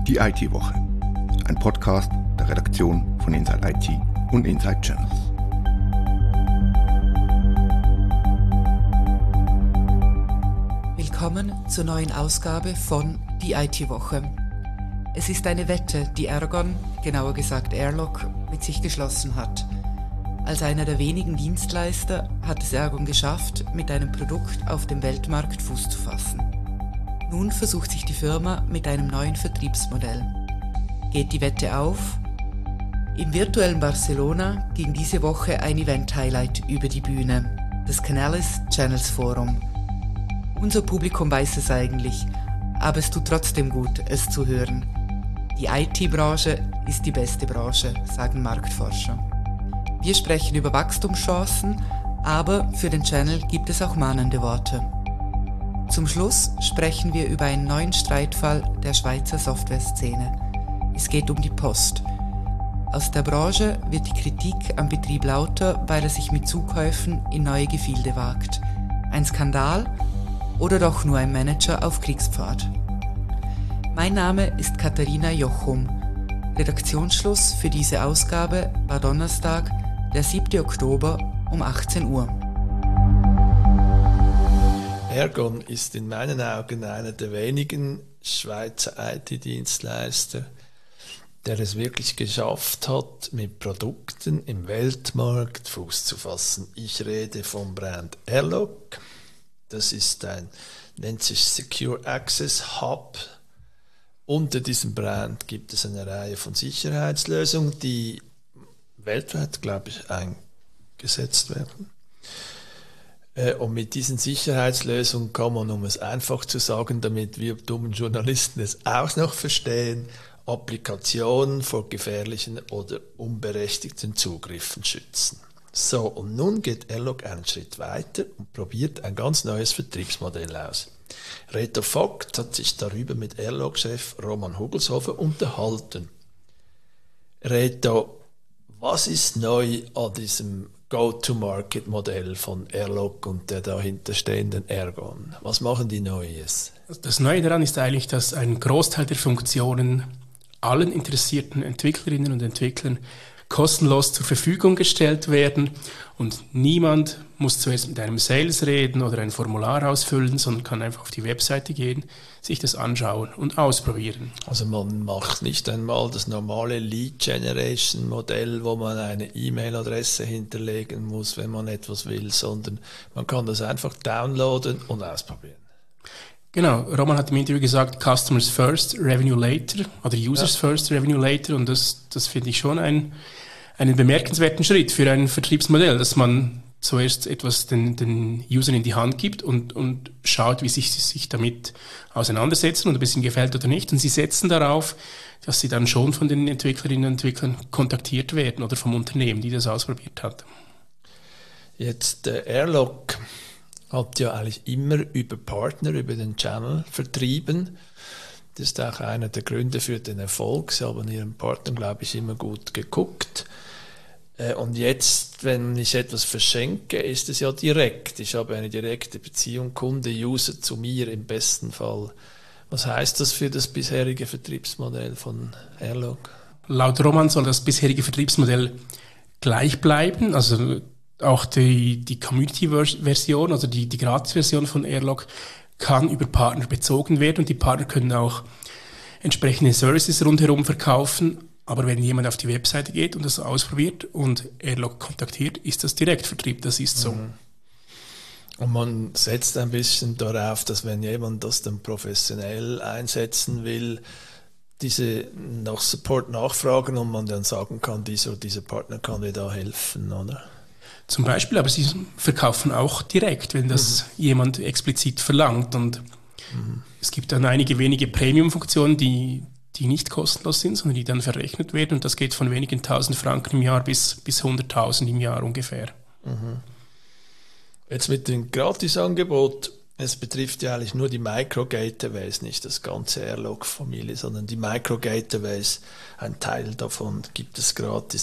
Die IT-Woche, ein Podcast der Redaktion von Inside IT und Inside Channels. Willkommen zur neuen Ausgabe von Die IT-Woche. Es ist eine Wette, die Ergon, genauer gesagt Airlock, mit sich geschlossen hat. Als einer der wenigen Dienstleister hat es Ergon geschafft, mit einem Produkt auf dem Weltmarkt Fuß zu fassen. Nun versucht sich die Firma mit einem neuen Vertriebsmodell. Geht die Wette auf? Im virtuellen Barcelona ging diese Woche ein Event-Highlight über die Bühne, das Canalys Channels Forum. Unser Publikum weiß es eigentlich, aber es tut trotzdem gut, es zu hören. Die IT-Branche ist die beste Branche, sagen Marktforscher. Wir sprechen über Wachstumschancen, aber für den Channel gibt es auch mahnende Worte. Zum Schluss sprechen wir über einen neuen Streitfall der Schweizer Software-Szene. Es geht um die Post. Aus der Branche wird die Kritik am Betrieb lauter, weil er sich mit Zukäufen in neue Gefilde wagt. Ein Skandal oder doch nur ein Manager auf Kriegspfad? Mein Name ist Katharina Jochum. Redaktionsschluss für diese Ausgabe war Donnerstag, der 7. Oktober um 18 Uhr. Ergon ist in meinen Augen einer der wenigen Schweizer IT-Dienstleister, der es wirklich geschafft hat, mit Produkten im Weltmarkt Fuß zu fassen. Ich rede vom Brand Airlock. Das ist nennt sich Secure Access Hub. Unter diesem Brand gibt es eine Reihe von Sicherheitslösungen, die weltweit, glaube ich, eingesetzt werden. Und mit diesen Sicherheitslösungen kann man, um es einfach zu sagen, damit wir dummen Journalisten es auch noch verstehen, Applikationen vor gefährlichen oder unberechtigten Zugriffen schützen. So, und nun geht Airlock einen Schritt weiter und probiert ein ganz neues Vertriebsmodell aus. Reto Vogt hat sich darüber mit Airlock-Chef Roman Hugelshofer unterhalten. Reto, was ist neu an diesem Go-to-Market-Modell von Airlock und der dahinterstehenden Ergon? Was machen die Neues? Das Neue daran ist eigentlich, dass ein Großteil der Funktionen allen interessierten Entwicklerinnen und Entwicklern kostenlos zur Verfügung gestellt werden und niemand muss zuerst mit einem Sales reden oder ein Formular ausfüllen, sondern kann einfach auf die Webseite gehen, sich das anschauen und ausprobieren. Also man macht nicht einmal das normale Lead-Generation-Modell, wo man eine E-Mail-Adresse hinterlegen muss, wenn man etwas will, sondern man kann das einfach downloaden und ausprobieren. Genau, Roman hat im Interview gesagt, Customers first, Revenue later oder Users first, Revenue later, und das finde ich schon einen bemerkenswerten Schritt für ein Vertriebsmodell, dass man zuerst etwas den Usern in die Hand gibt und schaut, wie sie sich damit auseinandersetzen und ob es ihnen gefällt oder nicht. Und sie setzen darauf, dass sie dann schon von den Entwicklerinnen und Entwicklern kontaktiert werden oder vom Unternehmen, die das ausprobiert hat. Jetzt Airlock hat ja eigentlich immer über Partner, über den Channel vertrieben. Das ist auch einer der Gründe für den Erfolg. Sie haben ihren Partnern, glaube ich, immer gut geguckt. Und jetzt, wenn ich etwas verschenke, ist es ja direkt. Ich habe eine direkte Beziehung, Kunde, User zu mir im besten Fall. Was heißt das für das bisherige Vertriebsmodell von Airlock? Laut Roman soll das bisherige Vertriebsmodell gleich bleiben. Also auch die Community-Version, also die Gratis-Version von Airlock, kann über Partner bezogen werden und die Partner können auch entsprechende Services rundherum verkaufen. Aber wenn jemand auf die Webseite geht und das ausprobiert und Airlock kontaktiert, ist das Direktvertrieb, das ist so. Und man setzt ein bisschen darauf, dass wenn jemand das dann professionell einsetzen will, diese nach Support nachfragen und man dann sagen kann, dieser Partner kann dir da helfen, oder? Zum Beispiel, aber sie verkaufen auch direkt, wenn das jemand explizit verlangt. Und es gibt dann einige wenige Premium-Funktionen, die nicht kostenlos sind, sondern die dann verrechnet werden. Und das geht von wenigen 1000 Franken im Jahr bis 100.000 im Jahr ungefähr. Jetzt mit dem Gratisangebot, es betrifft ja eigentlich nur die Micro-Gateways, nicht das ganze Airlock-Familie, sondern die Micro-Gateways, ein Teil davon gibt es gratis.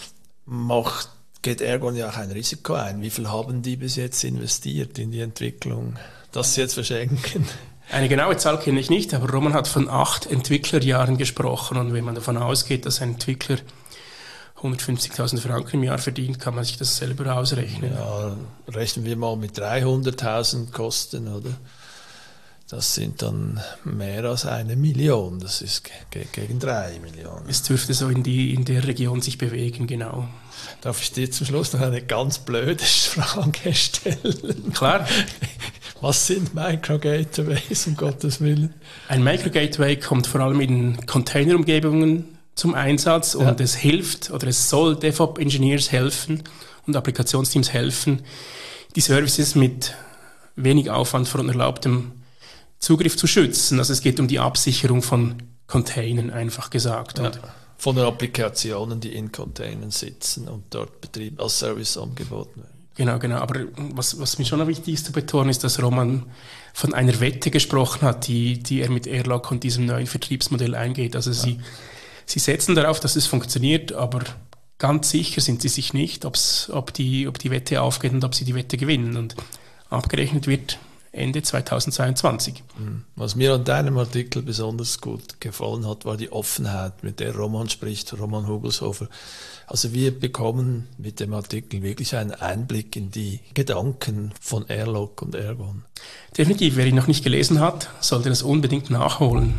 Geht Ergon ja auch ein Risiko ein. Wie viel haben die bis jetzt investiert in die Entwicklung, das sie jetzt verschenken? Eine genaue Zahl kenne ich nicht, aber Roman hat von 8 Entwicklerjahren gesprochen. Und wenn man davon ausgeht, dass ein Entwickler 150.000 Franken im Jahr verdient, kann man sich das selber ausrechnen. Ja, rechnen wir mal mit 300.000 Kosten, oder? Das sind dann mehr als 1 Million. Das ist gegen 3 Millionen. Es dürfte so in der Region sich bewegen, genau. Darf ich dir zum Schluss noch eine ganz blöde Frage stellen? Klar. Was sind Microgateways, um Gottes Willen? Ein Microgateway kommt vor allem in Containerumgebungen zum Einsatz und es hilft oder es soll DevOps-Engineers helfen und Applikationsteams helfen, die Services mit wenig Aufwand von erlaubtem Zugriff zu schützen. Also es geht um die Absicherung von Containern, einfach gesagt. Ja, von den Applikationen, die in Containern sitzen und dort Betrieb als Service angeboten werden. Genau. Aber was mir schon noch wichtig ist zu betonen, ist, dass Roman von einer Wette gesprochen hat, die er mit Airlock und diesem neuen Vertriebsmodell eingeht. Also sie setzen darauf, dass es funktioniert, aber ganz sicher sind sie sich nicht, ob die Wette aufgeht und ob sie die Wette gewinnen. Und abgerechnet wird Ende 2022. Was mir an deinem Artikel besonders gut gefallen hat, war die Offenheit, mit der Roman spricht, Roman Hugelshofer. Also wir bekommen mit dem Artikel wirklich einen Einblick in die Gedanken von Airlock und Ergon. Definitiv, wer ihn noch nicht gelesen hat, sollte das unbedingt nachholen.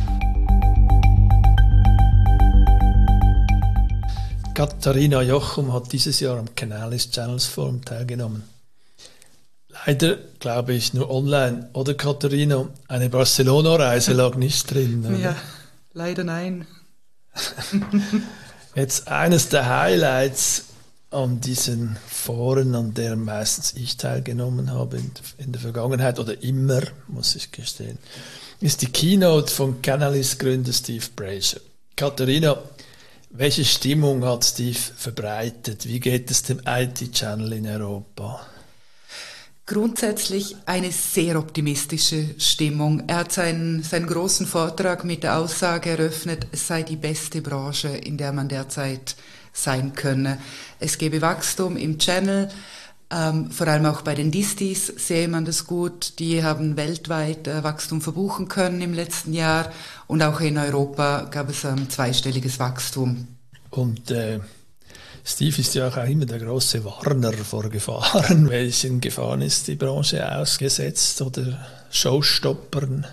Katharina Jochum hat dieses Jahr am Canalys Channels Forum teilgenommen. Leider, glaube ich, nur online. Oder Katharina, eine Barcelona-Reise lag nicht drin. Oder? Ja, leider nein. Jetzt eines der Highlights an diesen Foren, an der meistens ich teilgenommen habe in der Vergangenheit oder immer, muss ich gestehen, ist die Keynote von Canalys Gründer Steve Brazier. Katharina, welche Stimmung hat Steve verbreitet? Wie geht es dem IT-Channel in Europa? Grundsätzlich eine sehr optimistische Stimmung. Er hat seinen großen Vortrag mit der Aussage eröffnet, es sei die beste Branche, in der man derzeit sein könne. Es gebe Wachstum im Channel, vor allem auch bei den Distis sehe man das gut. Die haben weltweit Wachstum verbuchen können im letzten Jahr und auch in Europa gab es zweistelliges Wachstum. Und Steve ist ja auch immer der große Warner vor Gefahren. Welchen Gefahren ist die Branche ausgesetzt oder Showstoppern?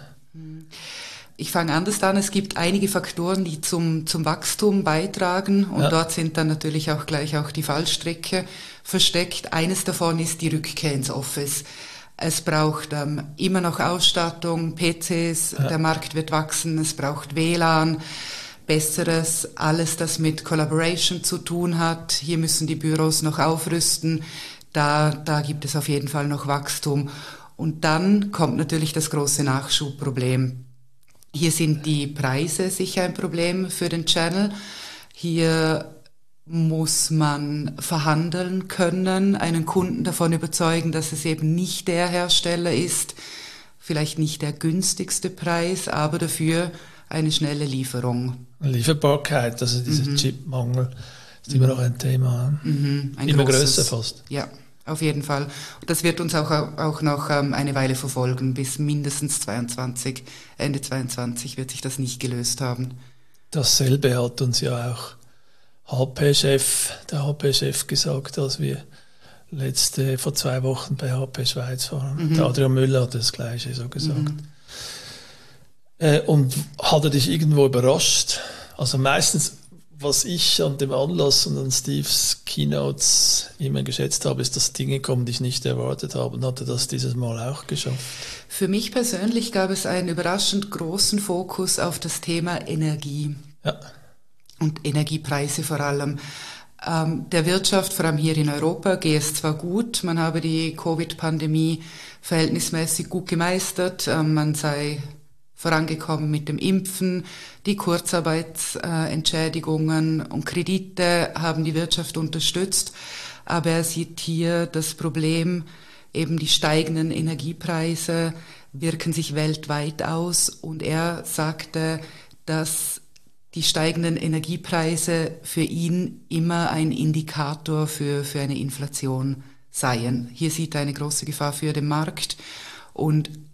Ich fange anders an. Es gibt einige Faktoren, die zum Wachstum beitragen und dort sind dann natürlich auch gleich die Fallstricke versteckt. Eines davon ist die Rückkehr ins Office. Es braucht immer noch Ausstattung, PCs, der Markt wird wachsen, es braucht WLAN, Besseres, alles, das mit Collaboration zu tun hat. Hier müssen die Büros noch aufrüsten. Da gibt es auf jeden Fall noch Wachstum. Und dann kommt natürlich das große Nachschubproblem. Hier sind die Preise sicher ein Problem für den Channel. Hier muss man verhandeln können, einen Kunden davon überzeugen, dass es eben nicht der Hersteller ist, vielleicht nicht der günstigste Preis, aber dafür eine schnelle Lieferung. Lieferbarkeit, also dieser Chipmangel, ist immer noch ein Thema. Ein immer großes, größer fast. Ja, auf jeden Fall. Und das wird uns auch noch eine Weile verfolgen, bis mindestens Ende 22 wird sich das nicht gelöst haben. Dasselbe hat uns ja auch der HP-Chef gesagt, als wir vor 2 Wochen bei HP Schweiz waren. Der Adrian Müller hat das Gleiche so gesagt. Und hat er dich irgendwo überrascht? Also meistens, was ich an dem Anlass und an Steves Keynotes immer geschätzt habe, ist, dass Dinge kommen, die ich nicht erwartet habe. Und hat er das dieses Mal auch geschafft? Für mich persönlich gab es einen überraschend großen Fokus auf das Thema Energie. Ja. Und Energiepreise vor allem. Der Wirtschaft, vor allem hier in Europa, geht es zwar gut, man habe die Covid-Pandemie verhältnismäßig gut gemeistert, man sei vorangekommen mit dem Impfen, die Kurzarbeitsentschädigungen und Kredite haben die Wirtschaft unterstützt, aber er sieht hier das Problem, eben die steigenden Energiepreise wirken sich weltweit aus und er sagte, dass die steigenden Energiepreise für ihn immer ein Indikator für eine Inflation seien. Hier sieht er eine große Gefahr für den Markt und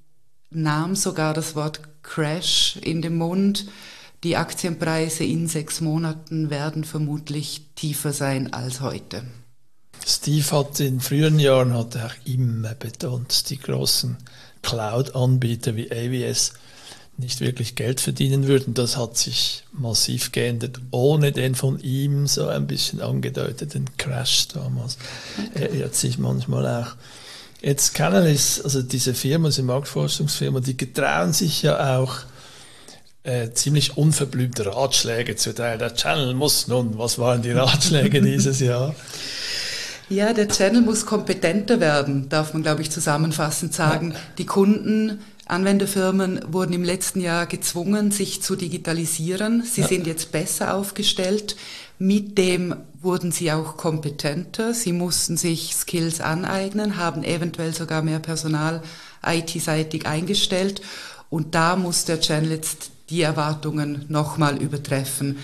nahm sogar das Wort Crash in den Mund. Die Aktienpreise in 6 Monaten werden vermutlich tiefer sein als heute. Steve hat in früheren Jahren auch immer betont, die großen Cloud-Anbieter wie AWS nicht wirklich Geld verdienen würden. Das hat sich massiv geändert, ohne den von ihm so ein bisschen angedeuteten Crash damals. Er irrt sich manchmal auch. Jetzt Canalys, also diese Firma, diese Marktforschungsfirma, die getrauen sich ja auch ziemlich unverblümte Ratschläge zu teilen. Der Channel muss nun, was waren die Ratschläge dieses Jahr? Ja, der Channel muss kompetenter werden, darf man, glaube ich, zusammenfassend sagen. Ja. Die Kunden, Anwenderfirmen wurden im letzten Jahr gezwungen, sich zu digitalisieren. Sie sind jetzt besser aufgestellt. Mit dem wurden sie auch kompetenter. Sie mussten sich Skills aneignen, haben eventuell sogar mehr Personal IT-seitig eingestellt. Und da muss der Channel jetzt die Erwartungen nochmal übertreffen.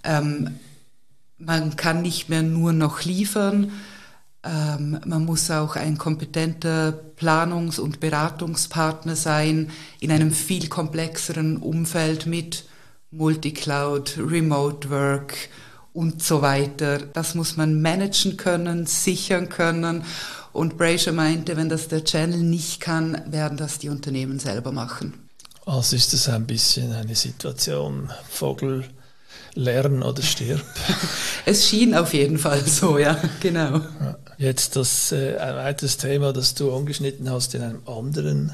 Man kann nicht mehr nur noch liefern. Man muss auch ein kompetenter Planungs- und Beratungspartner sein in einem viel komplexeren Umfeld mit Multicloud, Remote Work und so weiter. Das muss man managen können, sichern können. Und Brazier meinte, wenn das der Channel nicht kann, werden das die Unternehmen selber machen. Also ist das ein bisschen eine Situation, Vogel lern oder stirb? Es schien auf jeden Fall so, ja, genau. Jetzt ein weiteres Thema, das du angeschnitten hast in einem anderen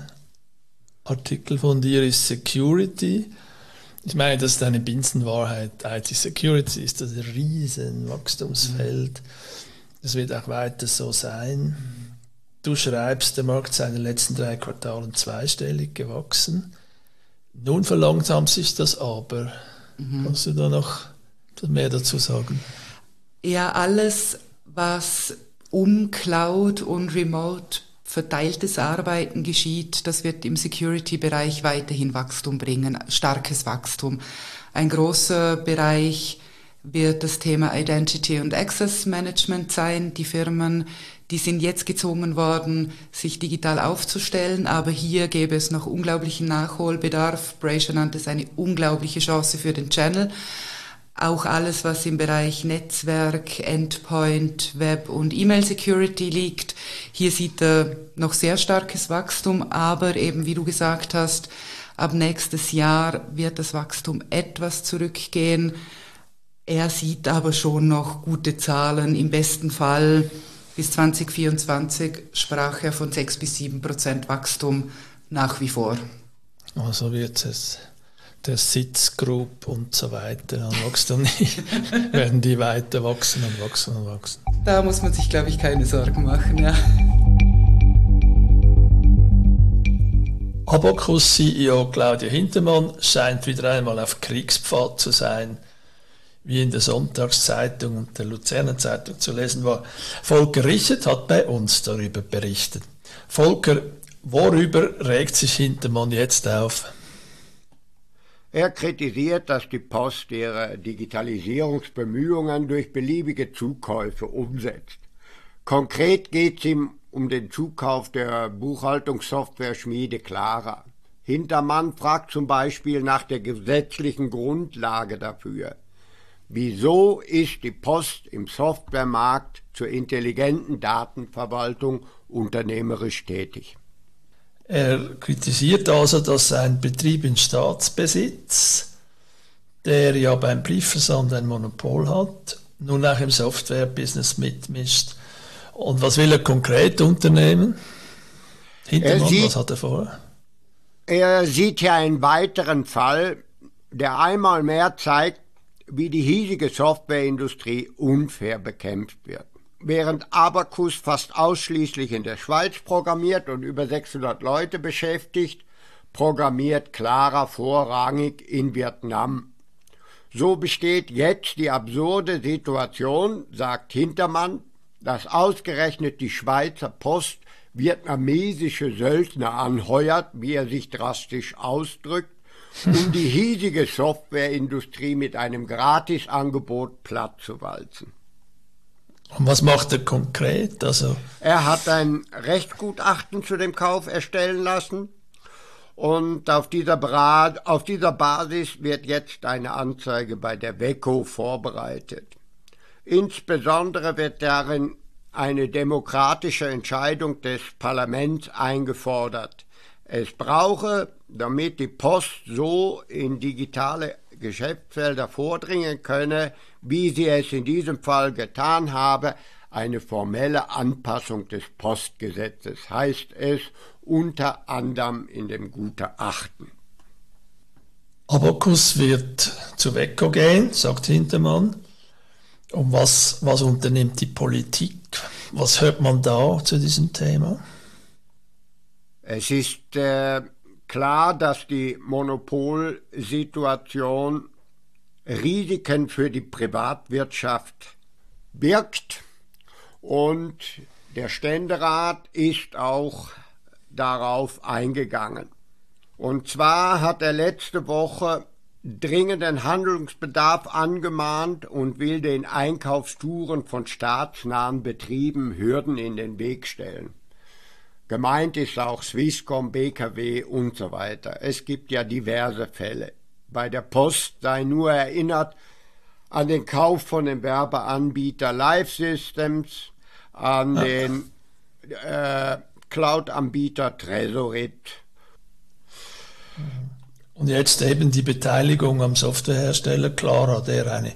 Artikel von dir, ist Security. Ich meine, das ist eine Binsenwahrheit. IT-Security ist das ein riesen Wachstumsfeld. Das wird auch weiter so sein. Du schreibst, der Markt sei in den letzten 3 Quartalen zweistellig gewachsen. Nun verlangsamt sich das aber. Kannst du da noch mehr dazu sagen? Ja, alles, was um Cloud und Remote verteiltes Arbeiten geschieht, das wird im Security-Bereich weiterhin Wachstum bringen, starkes Wachstum. Ein großer Bereich wird das Thema Identity und Access Management sein. Die Firmen, die sind jetzt gezwungen worden, sich digital aufzustellen, aber hier gäbe es noch unglaublichen Nachholbedarf. Brazier nannte es eine unglaubliche Chance für den Channel. Auch alles, was im Bereich Netzwerk, Endpoint, Web und E-Mail-Security liegt. Hier sieht er noch sehr starkes Wachstum, aber eben wie du gesagt hast, ab nächstes Jahr wird das Wachstum etwas zurückgehen. Er sieht aber schon noch gute Zahlen. Im besten Fall bis 2024 sprach er von 6-7% Wachstum nach wie vor. Also wird es der Sitz Group und so weiter an Wachstum nicht, werden die weiter wachsen und wachsen und wachsen. Da muss man sich, glaube ich, keine Sorgen machen, ja. Abacus-CEO Claudia Hintermann scheint wieder einmal auf Kriegspfad zu sein, wie in der Sonntagszeitung und der Luzerner Zeitung zu lesen war. Volker Richert hat bei uns darüber berichtet. Volker, worüber regt sich Hintermann jetzt auf? Er kritisiert, dass die Post ihre Digitalisierungsbemühungen durch beliebige Zukäufe umsetzt. Konkret geht es ihm um den Zukauf der Buchhaltungssoftware-Schmiede Clara. Hintermann fragt zum Beispiel nach der gesetzlichen Grundlage dafür. Wieso ist die Post im Softwaremarkt zur intelligenten Datenverwaltung unternehmerisch tätig? Er kritisiert also, dass ein Betrieb in Staatsbesitz, der ja beim Briefversand ein Monopol hat, nun auch im Software-Business mitmischt. Und was will er konkret unternehmen? Hintermann, was hat er vor? Er sieht hier einen weiteren Fall, der einmal mehr zeigt, wie die hiesige Softwareindustrie unfair bekämpft wird. Während Abacus fast ausschließlich in der Schweiz programmiert und über 600 Leute beschäftigt, programmiert Clara vorrangig in Vietnam. So besteht jetzt die absurde Situation, sagt Hintermann, dass ausgerechnet die Schweizer Post vietnamesische Söldner anheuert, wie er sich drastisch ausdrückt, um die hiesige Softwareindustrie mit einem Gratisangebot platt zu walzen. Und was macht er konkret? Er hat ein Rechtsgutachten zu dem Kauf erstellen lassen Und auf dieser Basis wird jetzt eine Anzeige bei der WEKO vorbereitet. Insbesondere wird darin eine demokratische Entscheidung des Parlaments eingefordert. Es brauche, damit die Post so in digitale Geschäftsfelder vordringen könne, wie sie es in diesem Fall getan habe, eine formelle Anpassung des Postgesetzes, heißt es unter anderem in dem Gutachten. Abacus wird zu WEKO gehen, sagt Hintermann. Und was unternimmt die Politik? Was hört man da zu diesem Thema? Es ist klar, dass die Monopolsituation Risiken für die Privatwirtschaft birgt und der Ständerat ist auch darauf eingegangen. Und zwar hat er letzte Woche dringenden Handlungsbedarf angemahnt und will den Einkaufstouren von staatsnahen Betrieben Hürden in den Weg stellen. Gemeint ist auch Swisscom, BKW und so weiter. Es gibt ja diverse Fälle. Bei der Post sei nur erinnert an den Kauf von dem Werbeanbieter Live Systems, an den Cloud-Anbieter Tresorit. Und jetzt eben die Beteiligung am Softwarehersteller Clara, der eine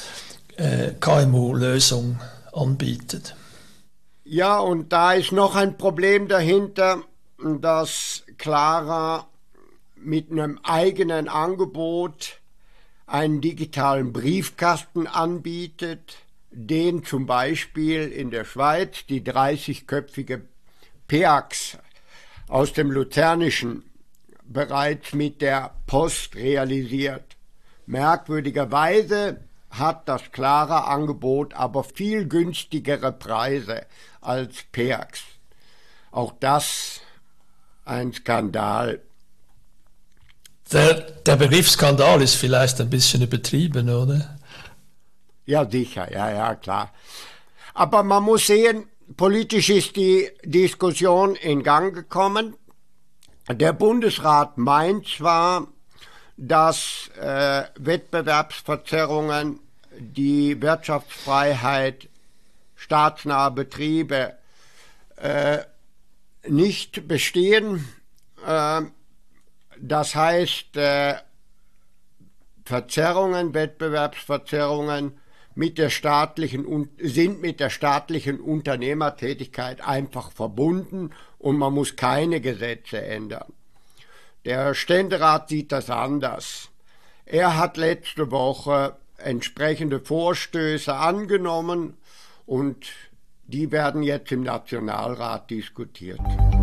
KMU-Lösung anbietet. Ja, und da ist noch ein Problem dahinter, dass Clara mit einem eigenen Angebot einen digitalen Briefkasten anbietet, den zum Beispiel in der Schweiz die 30-köpfige PEAX aus dem Luzernischen bereits mit der Post realisiert. Merkwürdigerweise hat das klare Angebot aber viel günstigere Preise als PEAX. Auch das ein Skandal. Der Begriff Skandal ist vielleicht ein bisschen übertrieben, oder? Ja, sicher, ja, klar. Aber man muss sehen, politisch ist die Diskussion in Gang gekommen. Der Bundesrat meint zwar, dass Wettbewerbsverzerrungen die Wirtschaftsfreiheit staatsnaher Betriebe nicht bestehen. Das heißt, Wettbewerbsverzerrungen sind mit der staatlichen Unternehmertätigkeit einfach verbunden und man muss keine Gesetze ändern. Der Ständerat sieht das anders. Er hat letzte Woche entsprechende Vorstöße angenommen und die werden jetzt im Nationalrat diskutiert.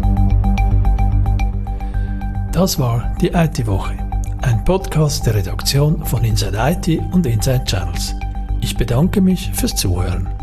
Das war die IT-Woche, ein Podcast der Redaktion von Inside IT und Inside Channels. Ich bedanke mich fürs Zuhören.